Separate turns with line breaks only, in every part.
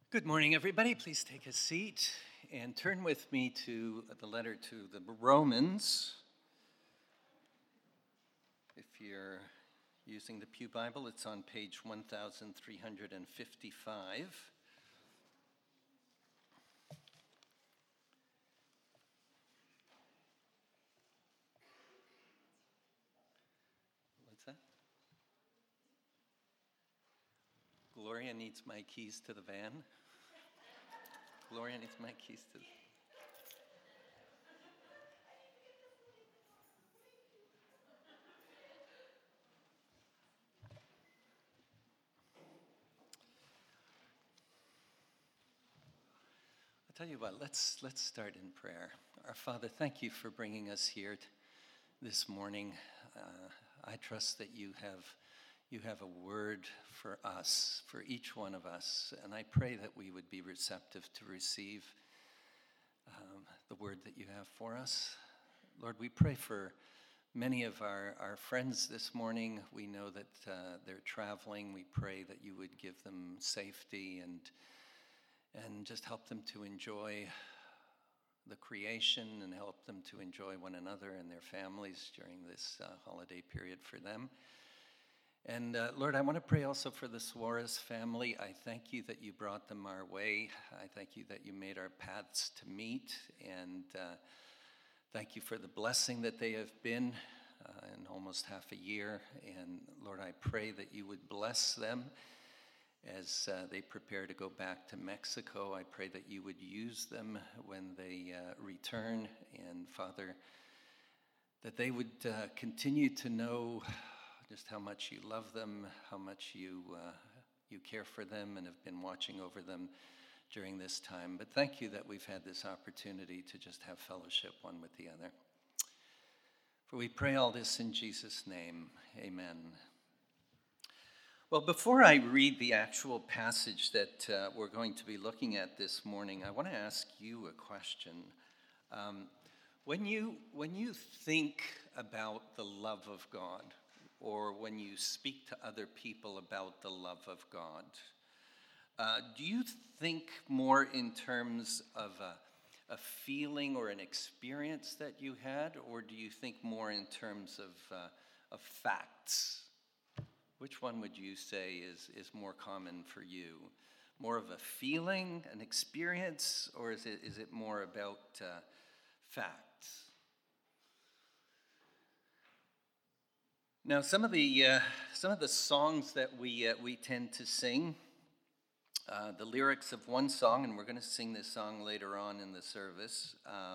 Good morning, everybody. Please take a seat and turn with me to the letter to the Romans. If you're using the Pew Bible, it's on page 1355. What's that? Gloria needs my keys to the van. Gloria needs my keys to the... I'll tell you what, let's start in prayer. Our Father, thank you for bringing us here this morning. I trust that you have a word for us, for each one of us, and I pray that we would be receptive to receive the word that you have for us. Lord, we pray for many of our friends this morning. We know that they're traveling. We pray that you would give them safety and just help them to enjoy the creation and help them to enjoy one another and their families during this holiday period for them. And Lord, I want to pray also for the Suarez family. I thank you that you brought them our way. I thank you that you made our paths to meet. And thank you for the blessing that they have been in almost half a year. And Lord, I pray that you would bless them as they prepare to go back to Mexico. I pray that you would use them when they return. And Father, that they would continue to know just how much you love them, how much you care for them and have been watching over them during this time. But thank you that we've had this opportunity to just have fellowship one with the other. For we pray all this in Jesus' name. Amen. Well, before I read the actual passage that we're going to be looking at this morning, I want to ask you a question. When you think about the love of God, or when you speak to other people about the love of God, do you think more in terms of a feeling or an experience that you had, or do you think more in terms of facts? Which one would you say is more common for you? More of a feeling, an experience, or is it more about facts? Now, some of the songs that we tend to sing, the lyrics of one song, and we're going to sing this song later on in the service.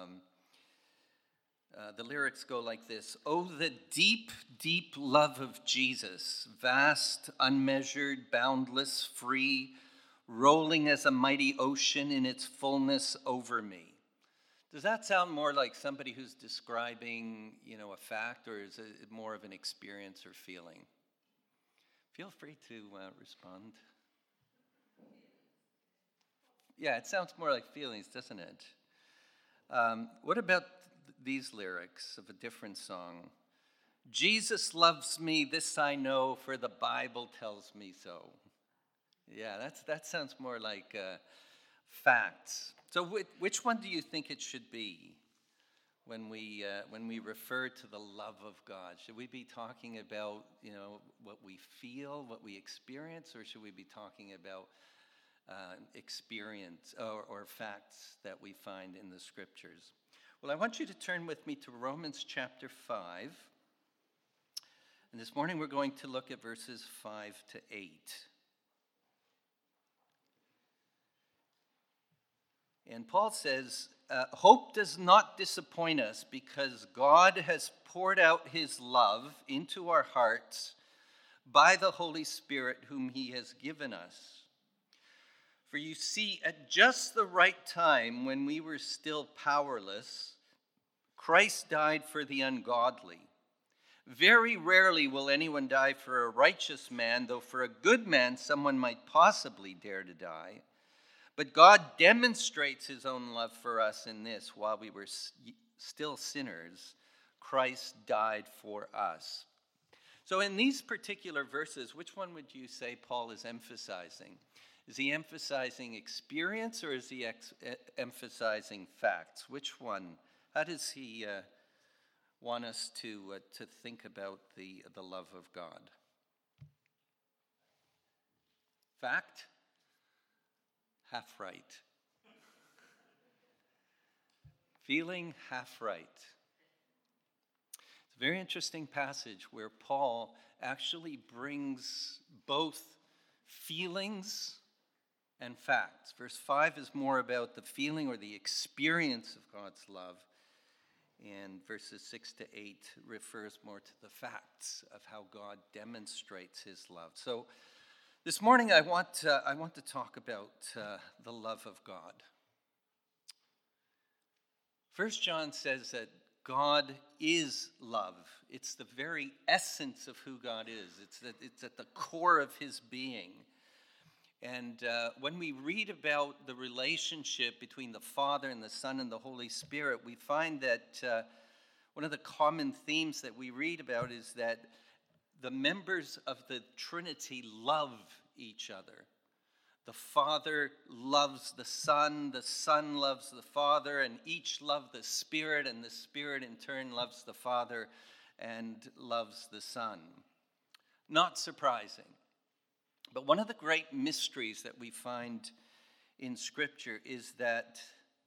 The lyrics go like this: "Oh, the deep, deep love of Jesus, vast, unmeasured, boundless, free, rolling as a mighty ocean in its fullness over me." Does that sound more like somebody who's describing, a fact, or is it more of an experience or feeling? Feel free to respond. Yeah, it sounds more like feelings, doesn't it? What about these lyrics of a different song? "Jesus loves me, this I know, for the Bible tells me so." Yeah, that sounds more like facts. So which one do you think it should be when we refer to the love of God? Should we be talking about, what we feel, what we experience, or should we be talking about experience or facts that we find in the scriptures? Well, I want you to turn with me to Romans chapter 5. And this morning we're going to look at verses 5 to 8. And Paul says, hope does not disappoint us because God has poured out his love into our hearts by the Holy Spirit whom he has given us. For you see, at just the right time when we were still powerless, Christ died for the ungodly. Very rarely will anyone die for a righteous man, though for a good man someone might possibly dare to die. But God demonstrates his own love for us in this: while we were still sinners, Christ died for us. So in these particular verses, which one would you say Paul is emphasizing? Is he emphasizing experience or is he emphasizing facts? Which one? How does he want us to think about the love of God? Fact? Half right. Feeling? Half right. It's a very interesting passage where Paul actually brings both feelings and facts. Verse 5 is more about the feeling or the experience of God's love, and verses 6 to 8 refers more to the facts of how God demonstrates his love. So this morning I want to talk about the love of God. 1 John says that God is love. It's the very essence of who God is. It's at the core of his being. And when we read about the relationship between the Father and the Son and the Holy Spirit, we find that one of the common themes that we read about is that the members of the Trinity love each other. The Father loves the Son loves the Father, and each love the Spirit, and the Spirit in turn loves the Father and loves the Son. Not surprising. But one of the great mysteries that we find in Scripture is that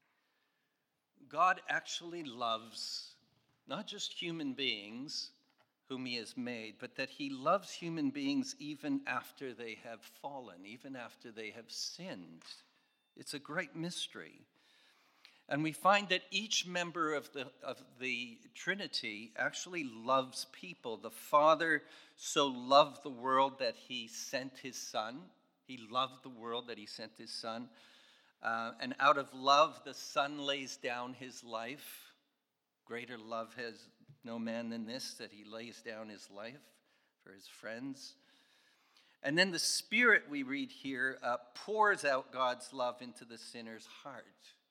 God actually loves not just human beings whom he has made, but that he loves human beings even after they have fallen, even after they have sinned. It's a great mystery. And we find that each member of the Trinity actually loves people. The Father so loved the world that he sent his Son. He loved the world that he sent his Son. And out of love, the Son lays down his life. Greater love has no man than this, that he lays down his life for his friends. And then the Spirit, we read here, pours out God's love into the sinner's heart.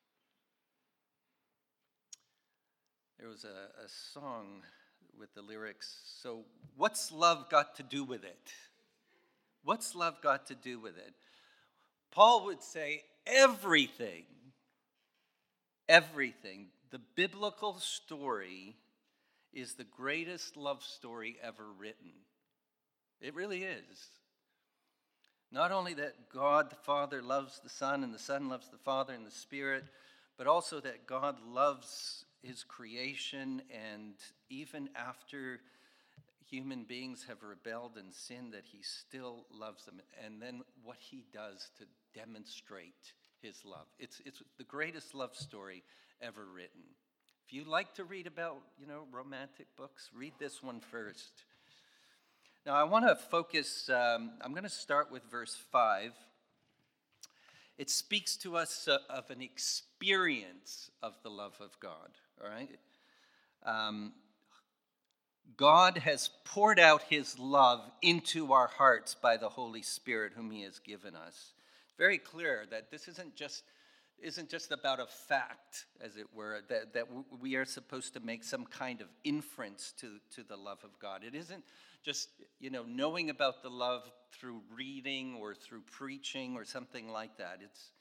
There was a song with the lyrics, so what's love got to do with it? What's love got to do with it? Paul would say everything. Everything. The biblical story is the greatest love story ever written. It really is. Not only that God the Father loves the Son, and the Son loves the Father and the Spirit, but also that God loves his creation, and even after human beings have rebelled and sinned, that he still loves them. And then what he does to demonstrate his love. It's the greatest love story ever written. If you like to read about, romantic books, read this one first. Now, I want to focus, I'm going to start with verse 5. It speaks to us of an experience of the love of God, all right? God has poured out his love into our hearts by the Holy Spirit whom he has given us. Very clear that this isn't just about a fact, as it were, that we are supposed to make some kind of inference to the love of God. It isn't just, knowing about the love through reading or through preaching or something like that.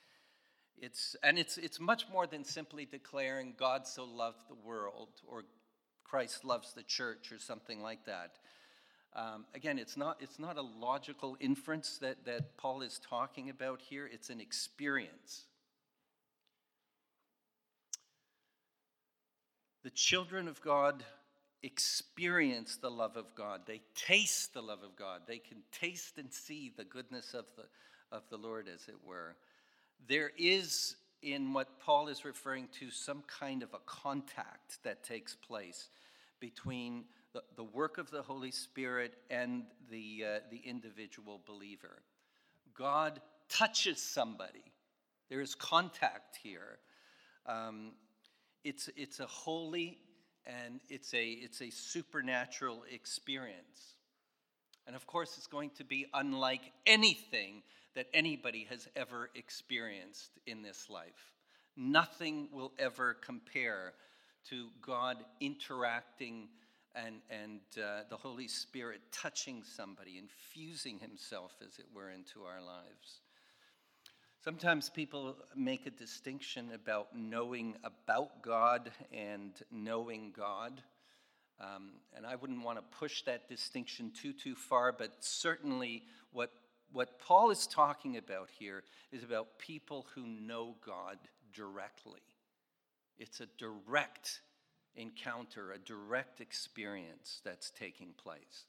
It's much more than simply declaring God so loved the world or Christ loves the church or something like that. Again, it's not a logical inference that Paul is talking about here. It's an experience. The children of God experience the love of God. They taste the love of God. They can taste and see the goodness of the Lord, as it were. There is, in what Paul is referring to, some kind of a contact that takes place between the work of the Holy Spirit and the individual believer. God touches somebody. There is contact here. It's a holy and it's a supernatural experience. And of course, it's going to be unlike anything that anybody has ever experienced in this life. Nothing will ever compare to God interacting and the Holy Spirit touching somebody, infusing himself, as it were, into our lives. Sometimes people make a distinction about knowing about God and knowing God. And I wouldn't want to push that distinction too far, but certainly what Paul is talking about here is about people who know God directly. It's a direct encounter, a direct experience that's taking place.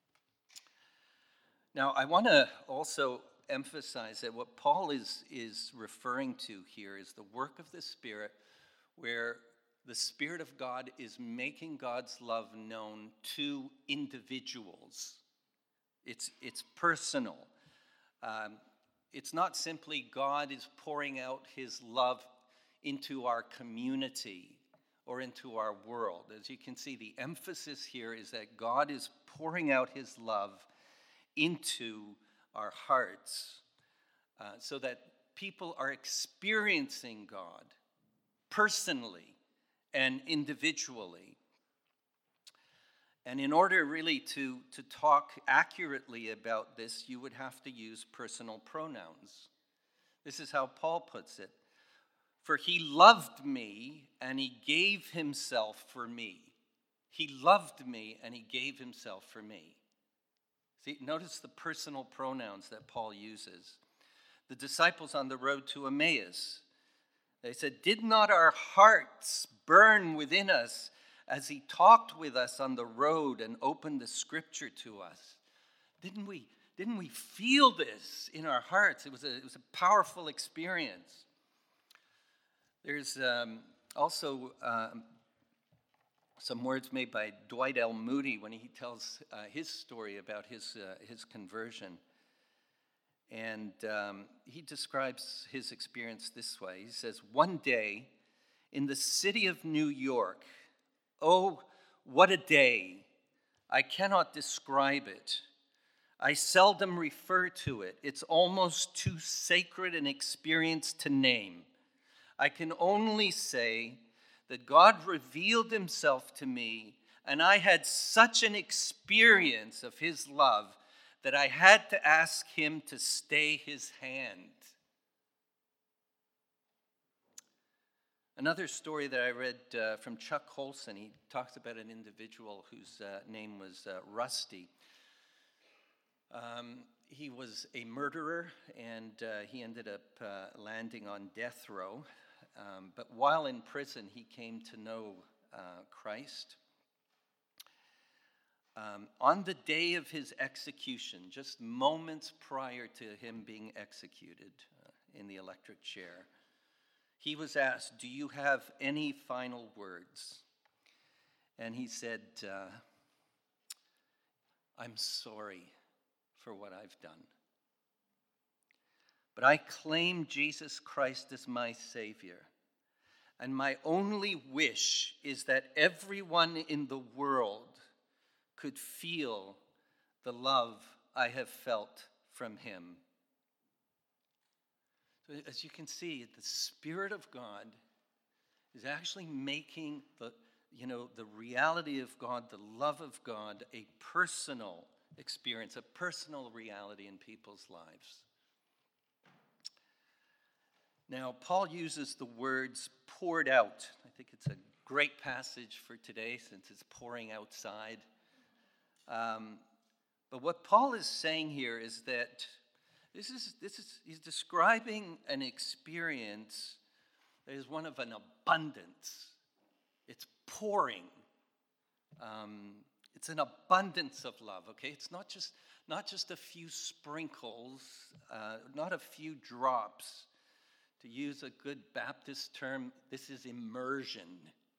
Now, I want to also emphasize that what Paul is referring to here is the work of the Spirit, where the Spirit of God is making God's love known to individuals. It's personal. It's not simply God is pouring out his love into our community or into our world. As you can see, the emphasis here is that God is pouring out his love into our hearts so that people are experiencing God personally and individually. And in order really to talk accurately about this, you would have to use personal pronouns. This is how Paul puts it. For he loved me and he gave himself for me. He loved me and he gave himself for me. See, notice the personal pronouns that Paul uses. The disciples on the road to Emmaus, they said, "Did not our hearts burn within us as he talked with us on the road and opened the scripture to us?" Didn't we feel this in our hearts? It was a powerful experience. There's also some words made by Dwight L. Moody when he tells his story about his conversion. And he describes his experience this way. He says, "One day in the city of New York, oh, what a day! I cannot describe it. I seldom refer to it. It's almost too sacred an experience to name. I can only say that God revealed himself to me, and I had such an experience of his love that I had to ask him to stay his hand." Another story that I read from Chuck Colson, he talks about an individual whose name was Rusty. He was a murderer, and he ended up landing on death row. But while in prison, he came to know Christ. On the day of his execution, just moments prior to him being executed in the electric chair, he was asked, "Do you have any final words?" And he said, "I'm sorry for what I've done. But I claim Jesus Christ as my Savior. And my only wish is that everyone in the world could feel the love I have felt from him." So as you can see, the Spirit of God is actually making the reality of God, the love of God, a personal experience, a personal reality in people's lives. Now, Paul uses the words poured out. I think it's a great passage for today since it's pouring outside. But what Paul is saying here is that he's describing an experience that is one of an abundance. It's pouring. It's an abundance of love, okay? It's not just a few sprinkles, not a few drops. To use a good Baptist term, this is immersion.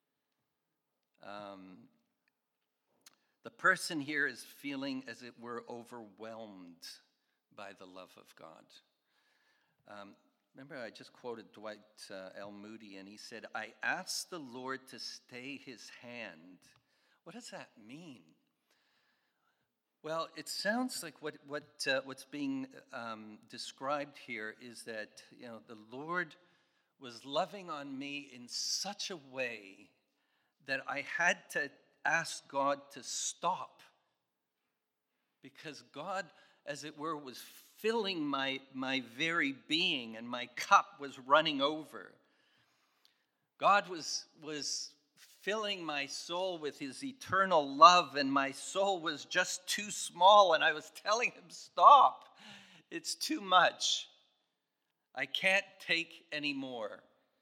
The person here is feeling as it were overwhelmed by the love of God. Remember, I just quoted Dwight L. Moody, and he said, "I asked the Lord to stay his hand." What does that mean? Well, it sounds like what's being described here is that the Lord was loving on me in such a way that I had to ask God to stop, because God, as it were, was filling my very being, and my cup was running over. God was filling my soul with his eternal love, and my soul was just too small, and I was telling him, stop, it's too much. I can't take any more.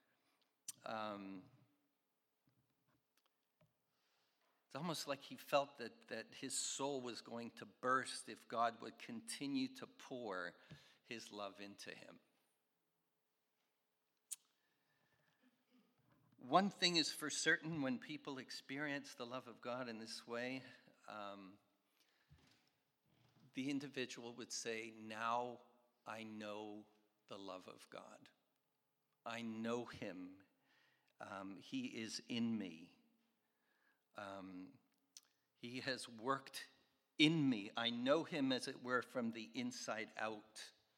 It's almost like he felt that his soul was going to burst if God would continue to pour his love into him. One thing is for certain: when people experience the love of God in this way, the individual would say, now I know the love of God. I know him. He is in me. He has worked in me. I know him, as it were, from the inside out.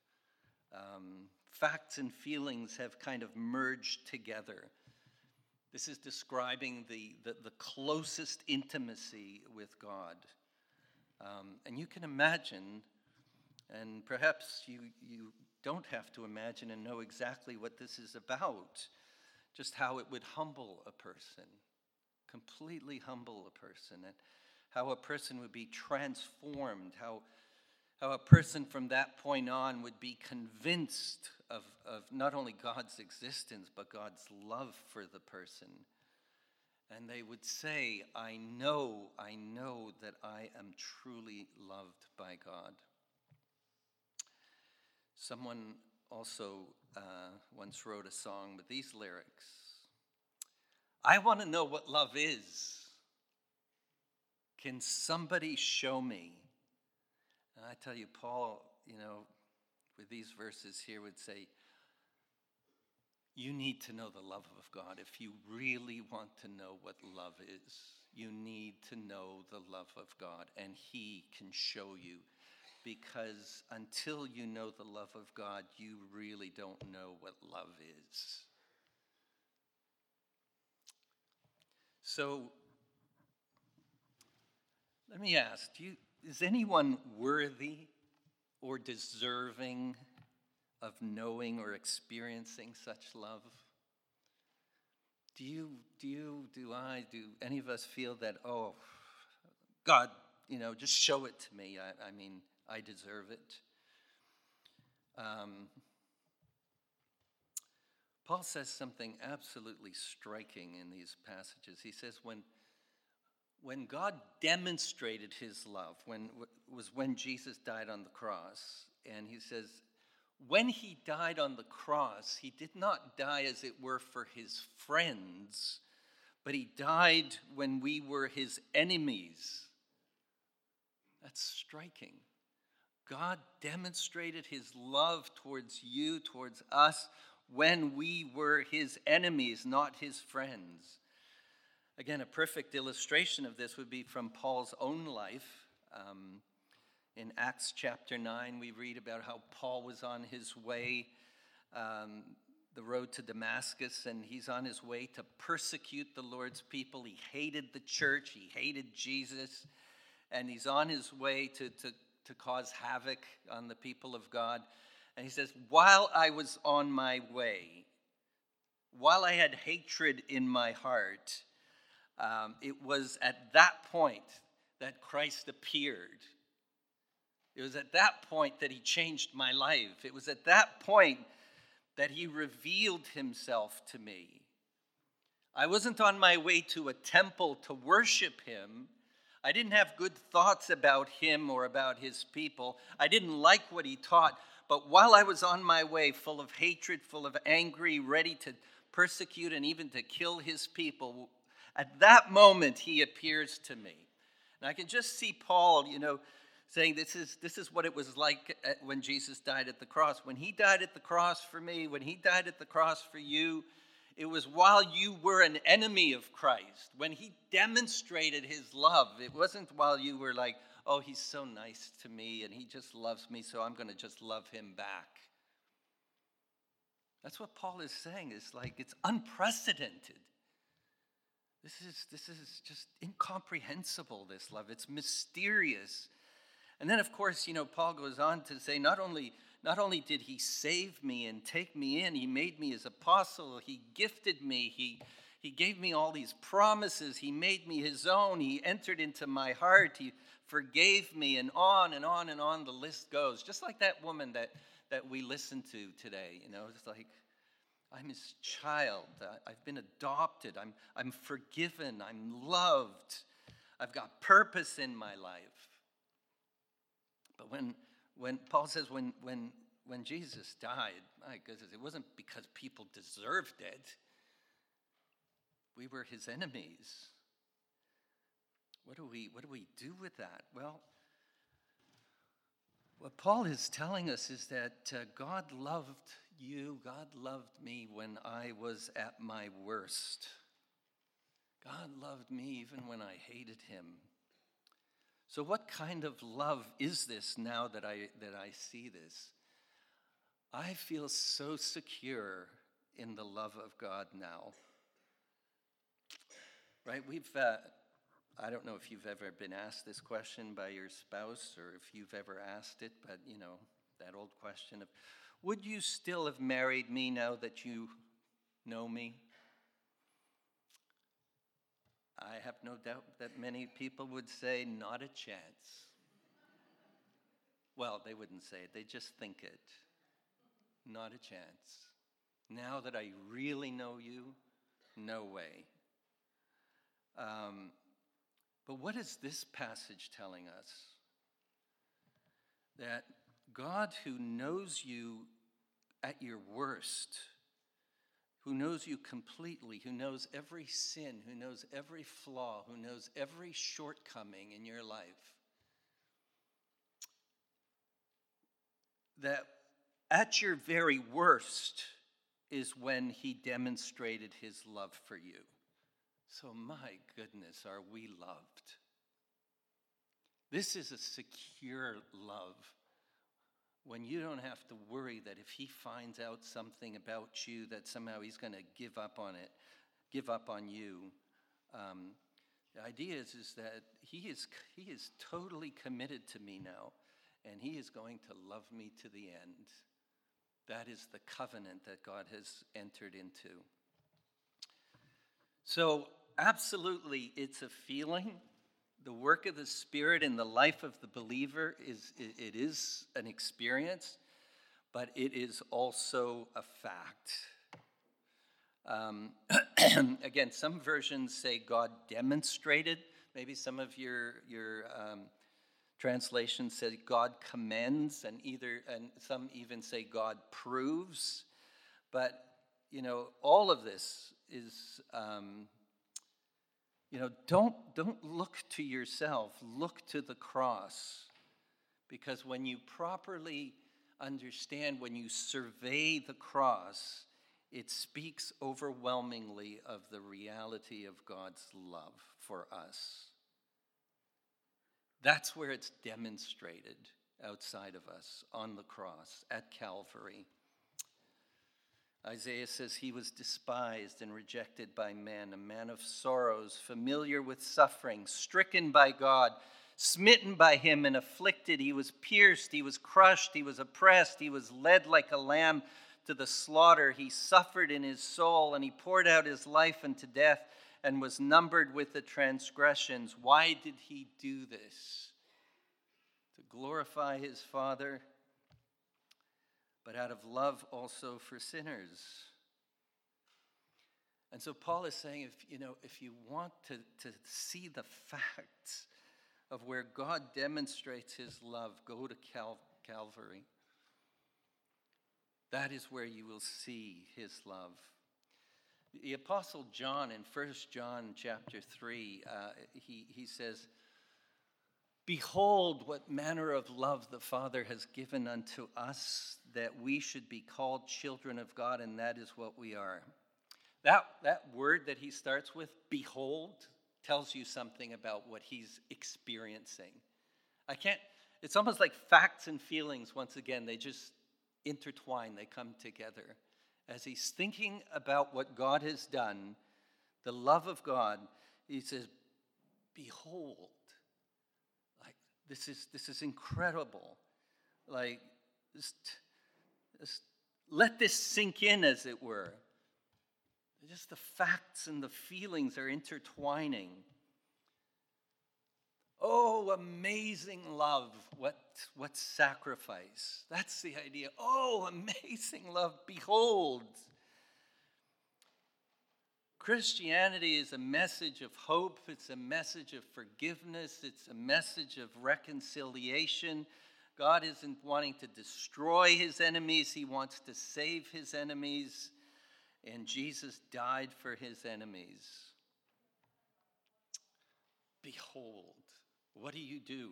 Facts and feelings have kind of merged together. This is describing the closest intimacy with God. And you can imagine, and perhaps you don't have to imagine and know exactly what this is about, just how it would humble a person, completely humble a person, and how a person would be transformed, how a person from that point on would be convinced of not only God's existence, but God's love for the person. And they would say, I know that I am truly loved by God. Someone also once wrote a song with these lyrics: I want to know what love is. Can somebody show me? And I tell you, Paul, with these verses here would say, you need to know the love of God. If you really want to know what love is, you need to know the love of God, and he can show you. Because until you know the love of God, you really don't know what love is. So, let me ask, is anyone worthy or deserving of knowing or experiencing such love? Do any of us feel that, oh, God, just show it to me. I mean, I deserve it. Paul says something absolutely striking in these passages. He says when God demonstrated his love, when Jesus died on the cross, and he says, when he died on the cross, he did not die, as it were, for his friends, but he died when we were his enemies. That's striking. God demonstrated his love towards you, towards us, when we were his enemies, not his friends. Again, a perfect illustration of this would be from Paul's own life. In Acts chapter 9, we read about how Paul was on his way, the road to Damascus, and he's on his way to persecute the Lord's people. He hated the church, he hated Jesus, and he's on his way to cause havoc on the people of God. And he says, while I was on my way, while I had hatred in my heart, it was at that point that Christ appeared. It was at that point that he changed my life. It was at that point that he revealed himself to me. I wasn't on my way to a temple to worship him. I didn't have good thoughts about him or about his people. I didn't like what he taught. But while I was on my way, full of hatred, full of anger, ready to persecute and even to kill his people, at that moment he appears to me. And I can just see Paul, saying this is what it was like when Jesus died at the cross. When he died at the cross for me, when he died at the cross for you, it was while you were an enemy of Christ. When he demonstrated his love, it wasn't while you were like, oh, he's so nice to me and he just loves me, so I'm going to just love him back. That's what Paul is saying. It's like, it's unprecedented. This is just incomprehensible, this love. It's mysterious. And then, of course, Paul goes on to say, not only did he save me and take me in, he made me his apostle, he gifted me, he gave me all these promises, he made me his own, he entered into my heart, he forgave me, and on and on and on the list goes. Just like that woman that we listened to today, it's like, I'm his child, I've been adopted, I'm forgiven, I'm loved, I've got purpose in my life. But when Paul says when Jesus died, my goodness, it wasn't because people deserved it. We were his enemies. What do we do with that? Well, what Paul is telling us is that God loved you, God loved me when I was at my worst. God loved me even when I hated him. So what kind of love is this now that I see this? I feel so secure in the love of God now. Right? I don't know if you've ever been asked this question by your spouse or if you've ever asked it, but that old question of, would you still have married me now that you know me? I have no doubt that many people would say, not a chance. Well, they wouldn't say it, they just think it. Not a chance. Now that I really know you, no way. But what is this passage telling us? That God, who knows you at your worst, who knows you completely, who knows every sin, who knows every flaw, who knows every shortcoming in your life, that at your very worst is when he demonstrated his love for you. So my goodness, are we loved? This is a secure love when you don't have to worry that if he finds out something about you that somehow he's going to give up on you. The idea is that he is totally committed to me now, and he is going to love me to the end. That is the covenant that God has entered into. So absolutely, it's a feeling. The work of the Spirit in the life of the believer is an experience, but it is also a fact. Again, some versions say God demonstrated. Maybe some of your translations say God commends, and some even say God proves. But all of this is. Don't look to yourself, look to the cross. Because when you properly understand, when you survey the cross, it speaks overwhelmingly of the reality of God's love for us. That's where it's demonstrated outside of us, on the cross, at Calvary. Isaiah says he was despised and rejected by men, a man of sorrows, familiar with suffering, stricken by God, smitten by him and afflicted. He was pierced, he was crushed, he was oppressed, he was led like a lamb to the slaughter. He suffered in his soul, and he poured out his life unto death and was numbered with the transgressions. Why did he do this? To glorify his Father, but out of love also for sinners. And so Paul is saying, if you want to see the facts of where God demonstrates his love, go to Calvary. That is where you will see his love. The Apostle John in 1 John chapter 3, he says, "Behold, what manner of love the Father has given unto us, that we should be called children of God, and that is what we are." That word that he starts with, behold, tells you something about what he's experiencing. It's almost like facts and feelings, once again, they just intertwine, they come together. As he's thinking about what God has done, the love of God, he says, behold. This is incredible. Like, just let this sink in, as it were. Just the facts and the feelings are intertwining. Oh, amazing love, what sacrifice. That's the idea. Oh, amazing love, behold. Christianity is a message of hope. It's a message of forgiveness. It's a message of reconciliation. God isn't wanting to destroy his enemies. He wants to save his enemies. And Jesus died for his enemies. Behold, what do you do?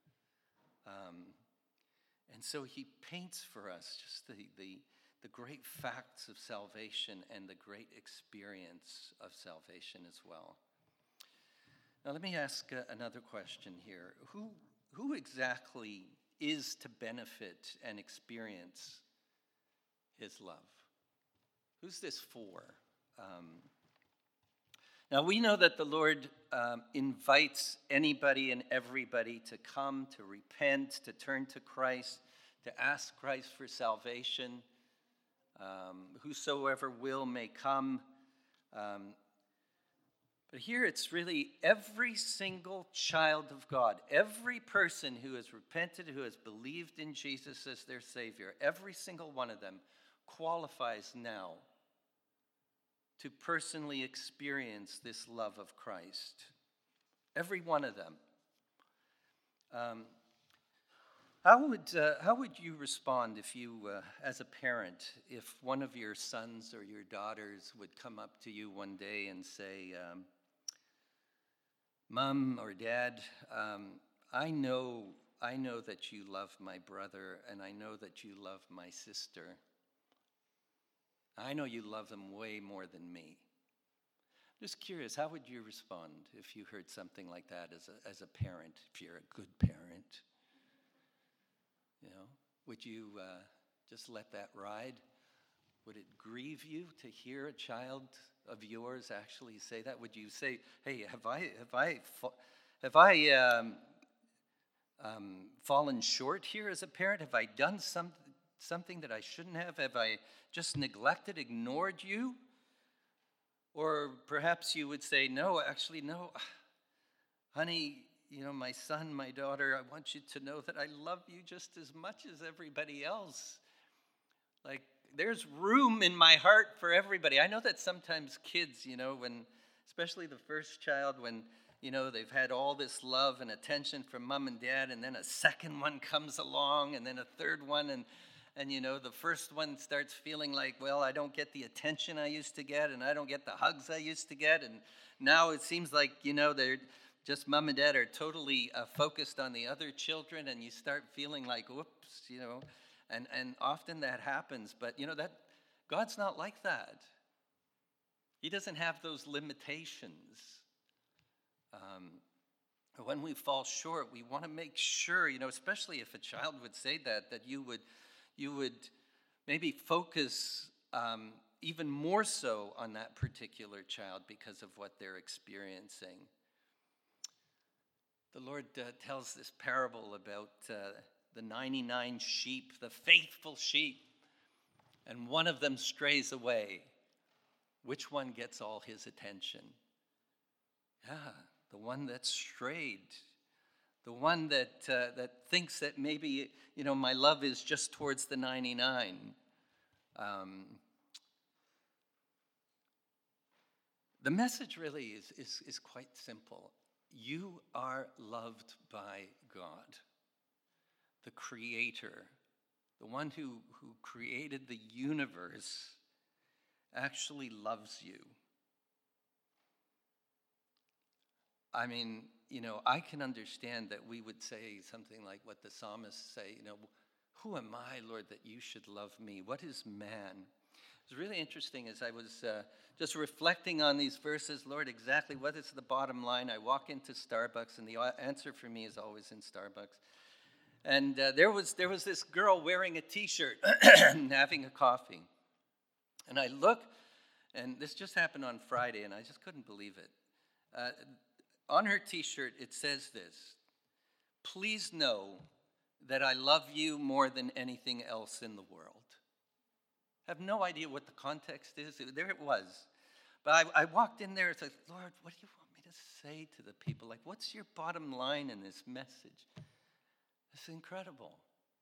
And so he paints for us just the great facts of salvation and the great experience of salvation as well. Now let me ask another question here. Who exactly is to benefit and experience his love? Who's this for? Now we know that the Lord invites anybody and everybody to come, to repent, to turn to Christ, to ask Christ for salvation. Whosoever will may come. But here it's really every single child of God, every person who has repented, who has believed in Jesus as their Savior, every single one of them qualifies now to personally experience this love of Christ. Every one of them. How would you respond if you, as a parent, if one of your sons or your daughters would come up to you one day and say, Mom or Dad, I know that you love my brother, and I know that you love my sister. I know you love them way more than me. Just curious, how would you respond if you heard something like that as a parent, if you're a good parent? You know, would you just let that ride? Would it grieve you to hear a child of yours actually say that? Would you say, "Hey, have I fallen short here as a parent? Have I done something that I shouldn't have? Have I just neglected, ignored you?" Or perhaps you would say, "No, actually, no, honey. You know, my son, my daughter, I want you to know that I love you just as much as everybody else. Like, there's room in my heart for everybody." I know that sometimes kids, when, especially the first child, when, they've had all this love and attention from mom and dad, and then a second one comes along, and then a third one, and the first one starts feeling like, well, I don't get the attention I used to get, and I don't get the hugs I used to get, and now it seems like, they're just mom and dad are totally focused on the other children, and you start feeling like, whoops, and often that happens. But that God's not like that. He doesn't have those limitations. When we fall short, we want to make sure, especially if a child would say that you would maybe focus even more so on that particular child because of what they're experiencing. The Lord tells this parable about the 99 sheep, the faithful sheep, and one of them strays away. Which one gets all his attention? Yeah, the one that strayed. The one that thinks that maybe, my love is just towards the 99. The message really is quite simple. You are loved by God, the Creator, the one who created the universe, actually loves you. I mean, I can understand that we would say something like what the psalmists say, who am I, Lord, that you should love me? What is man? It was really interesting as I was just reflecting on these verses, Lord, exactly what is the bottom line? I walk into Starbucks, and the answer for me is always in Starbucks. And there was this girl wearing a T-shirt and having a coffee. And I look, and this just happened on Friday, and I just couldn't believe it. On her T-shirt, it says this: please know that I love you more than anything else in the world. I have no idea what the context is. There it was. But I walked in there and said, Lord, what do you want me to say to the people? Like, what's your bottom line in this message? It's incredible.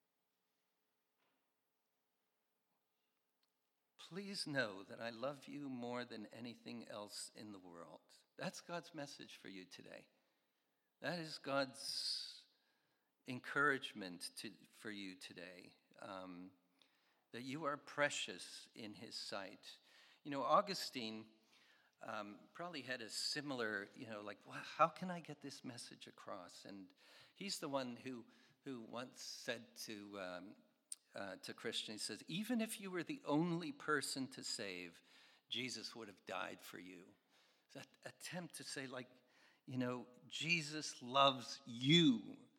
Please know that I love you more than anything else in the world. That's God's message for you today. That is God's encouragement for you today, that you are precious in his sight. You know, Augustine probably had a similar, like, well, how can I get this message across? And he's the one who once said to Christians, he says, even if you were the only person to save, Jesus would have died for you. That attempt to say, like, Jesus loves you.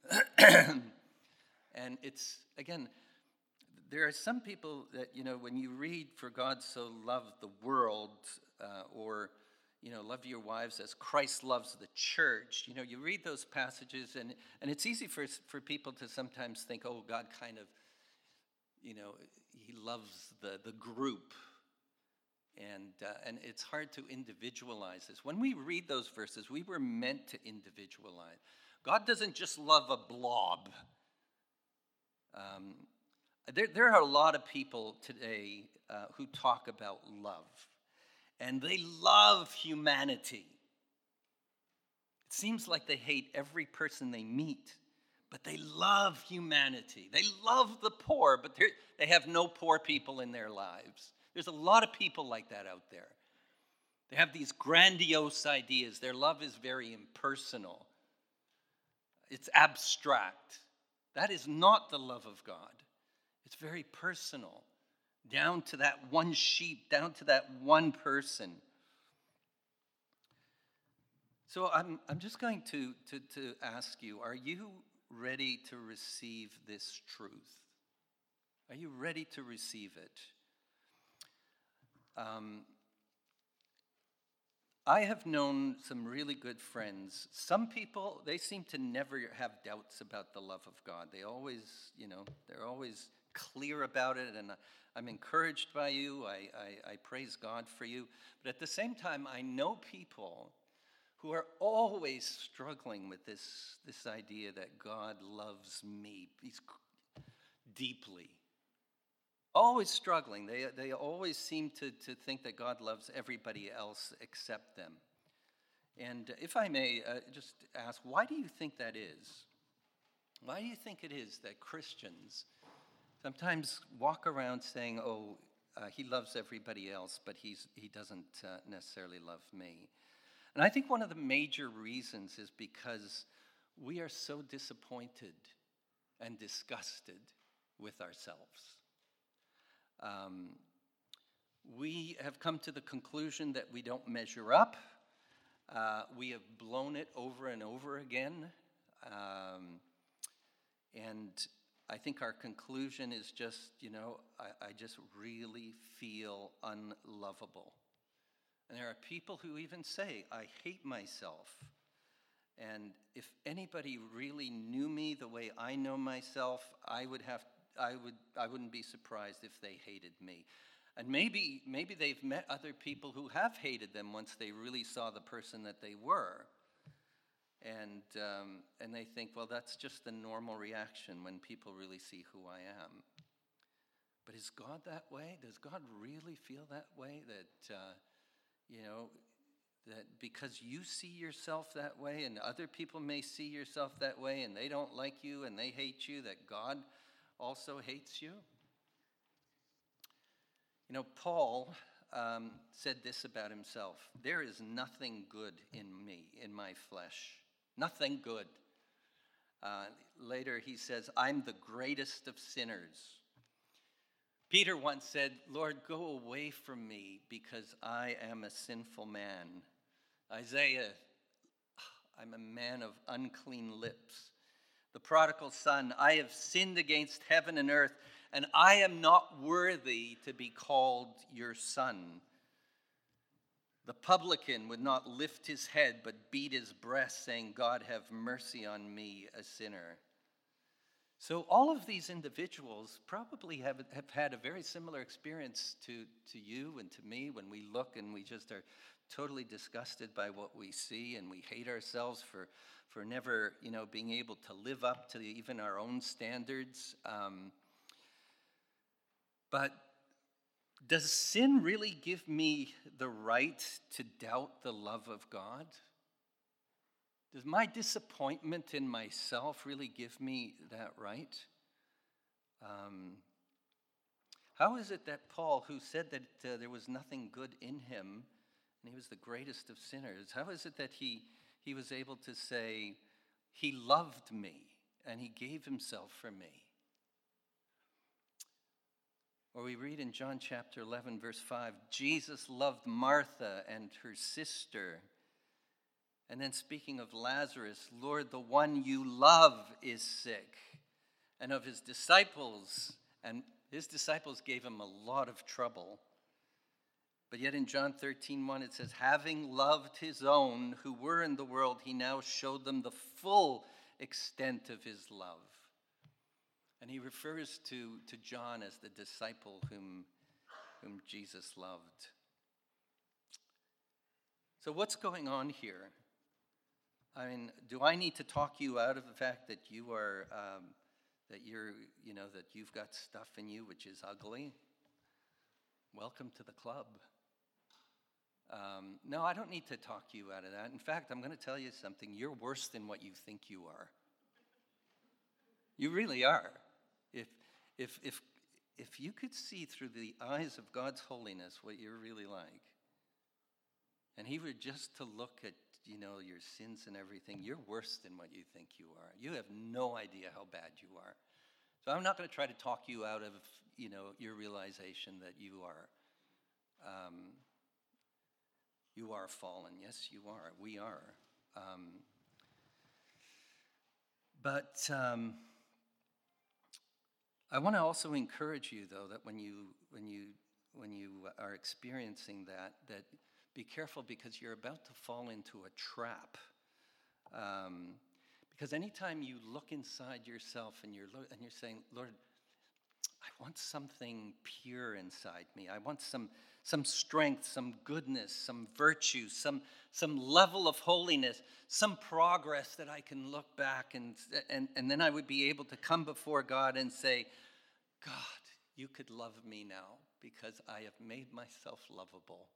And it's, again, there are some people that, when you read, for God so loved the world, or, love your wives as Christ loves the church, you read those passages, and it's easy for people to sometimes think, oh, God kind of, he loves the group. And it's hard to individualize this. When we read those verses, we were meant to individualize. God doesn't just love a blob. There are a lot of people today who talk about love, and they love humanity. It seems like they hate every person they meet, but they love humanity. They love the poor, but they have no poor people in their lives. There's a lot of people like that out there. They have these grandiose ideas. Their love is very impersonal. It's abstract. That is not the love of God. It's very personal, down to that one sheep, down to that one person. So I'm just going to ask you, are you ready to receive this truth? Are you ready to receive it? I have known some really good friends. Some people, they seem to never have doubts about the love of God. They always, they're always clear about it, and I'm encouraged by you. I praise God for you. But at the same time, I know people who are always struggling with this idea that God loves me. He's deeply. Always struggling. They always seem to think that God loves everybody else except them. And if I may just ask, why do you think that is? Why do you think it is that Christians sometimes walk around saying, he loves everybody else, but he doesn't necessarily love me? And I think one of the major reasons is because we are so disappointed and disgusted with ourselves. We have come to the conclusion that we don't measure up. We have blown it over and over again. And I think our conclusion is just, I just really feel unlovable. And there are people who even say, I hate myself. And if anybody really knew me the way I know myself, I wouldn't be surprised if they hated me. And maybe they've met other people who have hated them once they really saw the person that they were. And they think, well, that's just the normal reaction when people really see who I am. But is God that way? Does God really feel that way? That, that because you see yourself that way and other people may see yourself that way and they don't like you and they hate you, that God also hates you? Paul said this about himself: there is nothing good in me, in my flesh. Nothing good. Later he says, I'm the greatest of sinners. Peter once said, Lord, go away from me because I am a sinful man. Isaiah, I'm a man of unclean lips. The prodigal son, I have sinned against heaven and earth, and I am not worthy to be called your son. The publican would not lift his head but beat his breast, saying, God, have mercy on me, a sinner. So all of these individuals probably have had a very similar experience to you and to me when we look and we just are totally disgusted by what we see, and we hate ourselves for never, being able to live up to even our own standards. But does sin really give me the right to doubt the love of God? Does my disappointment in myself really give me that right? How is it that Paul, who said that there was nothing good in him, and he was the greatest of sinners, how is it that he was able to say, he loved me and he gave himself for me? Or we read in John chapter 11, verse 5, Jesus loved Martha and her sister. And then speaking of Lazarus, Lord, the one you love is sick. And of his disciples, and his disciples gave him a lot of trouble. But yet in John 13:1, it says, having loved his own who were in the world, he now showed them the full extent of his love. And he refers to John as the disciple whom Jesus loved. So what's going on here? I mean, do I need to talk you out of the fact that you are, that you've got stuff in you which is ugly? Welcome to the club. No, I don't need to talk you out of that. In fact, I'm going to tell you something. You're worse than what you think you are. You really are. If you could see through the eyes of God's holiness what you're really like, and he were just to look at, your sins and everything, you're worse than what you think you are. You have no idea how bad you are. So I'm not going to try to talk you out of, your realization that you are fallen. Yes, you are. We are. But I want to also encourage you, though, that when you are experiencing that be careful, because you're about to fall into a trap. Because anytime you look inside yourself and you're saying, Lord, I want something pure inside me. I want some strength, some goodness, some virtue, some level of holiness, some progress that I can look back and then I would be able to come before God and say, God, you could love me now because I have made myself lovable.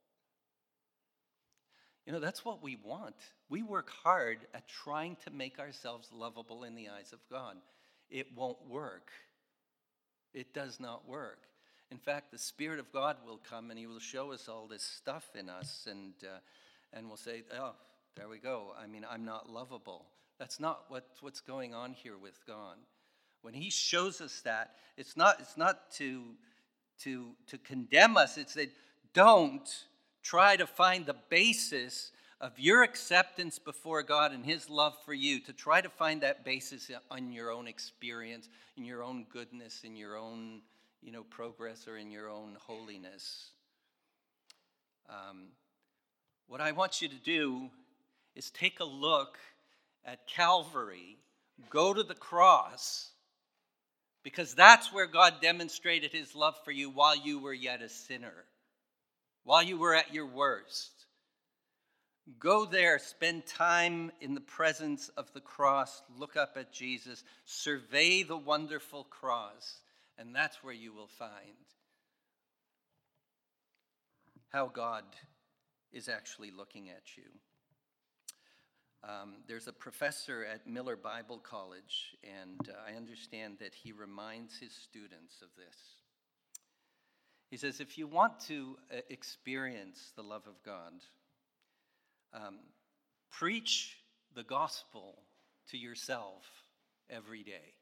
That's what we want. We work hard at trying to make ourselves lovable in the eyes of God. It won't work. It does not work. In fact, the Spirit of God will come and he will show us all this stuff in us and we'll say, oh, there we go. I mean, I'm not lovable. That's not what's going on here with God. When he shows us that, it's not to condemn us. It's that don't try to find the basis of your acceptance before God and his love for you, to try to find that basis on your own experience, in your own goodness, in your own progress, or in your own holiness. What I want you to do is take a look at Calvary, go to the cross, because that's where God demonstrated his love for you while you were yet a sinner, while you were at your worst. Go there, spend time in the presence of the cross, look up at Jesus, survey the wonderful cross, and that's where you will find how God is actually looking at you. There's a professor at Miller Bible College, and I understand that he reminds his students of this. He says, if you want to experience the love of God, preach the gospel to yourself every day.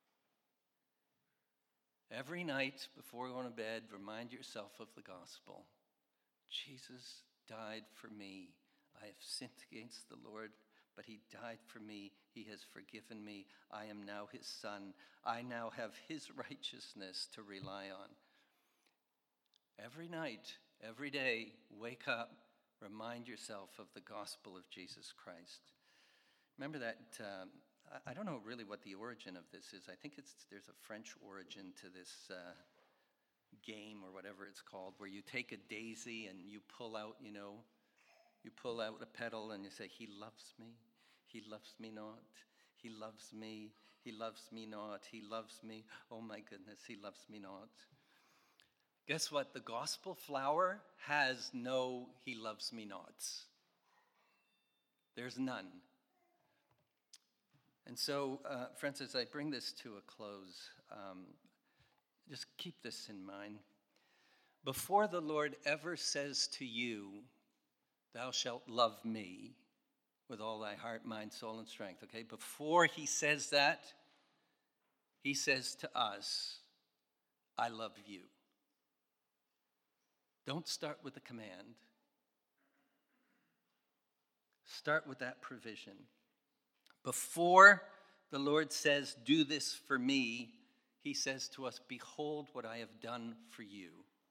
Every night before going to bed, remind yourself of the gospel. Jesus died for me. I have sinned against the Lord, but he died for me. He has forgiven me. I am now his son. I now have his righteousness to rely on. Every night, every day, wake up, Remind yourself of the gospel of Jesus Christ. Remember that, I don't know really what the origin of this is. I think there's a French origin to this game or whatever it's called, where you take a daisy and you pull out a petal and you say, he loves me not, he loves me not, he loves me, oh my goodness, he loves me not. Guess what? The gospel flower has no he loves me nots. There's none. And so, friends, as I bring this to a close, just keep this in mind. Before the Lord ever says to you, thou shalt love me with all thy heart, mind, soul, and strength, okay? Before he says that, he says to us, I love you. Don't start with the command. Start with that provision. Before the Lord says, do this for me, he says to us, behold what I have done for you.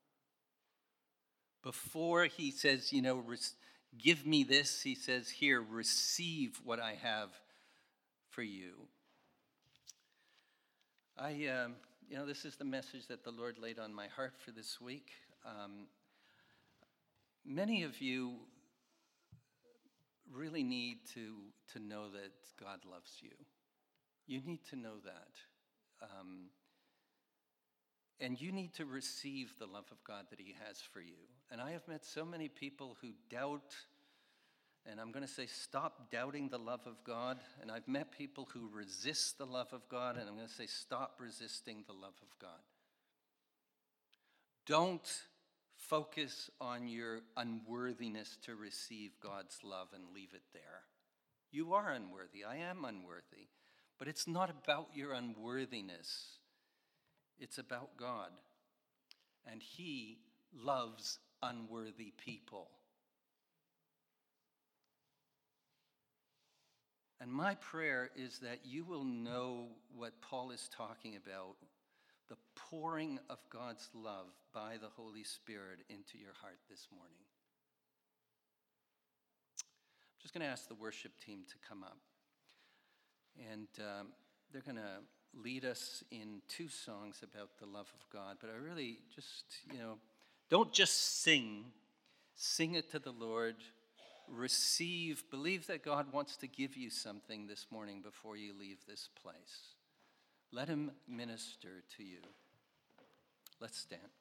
Before he says, give me this, he says, here, receive what I have for you. This is the message that the Lord laid on my heart for this week. Many of you really need to know that God loves you. You need to know that. And you need to receive the love of God that he has for you. And I have met so many people who doubt, and I'm going to say stop doubting the love of God. And I've met people who resist the love of God, and I'm going to say stop resisting the love of God. Don't focus on your unworthiness to receive God's love and leave it there. You are unworthy. I am unworthy. But it's not about your unworthiness. It's about God. And he loves unworthy people. And my prayer is that you will know what Paul is talking about, the pouring of God's love by the Holy Spirit into your heart this morning. I'm just going to ask the worship team to come up. And they're going to lead us in 2 songs about the love of God. But I really just, don't just sing. Sing it to the Lord. Receive. Believe that God wants to give you something this morning before you leave this place. Let him minister to you. Let's stand.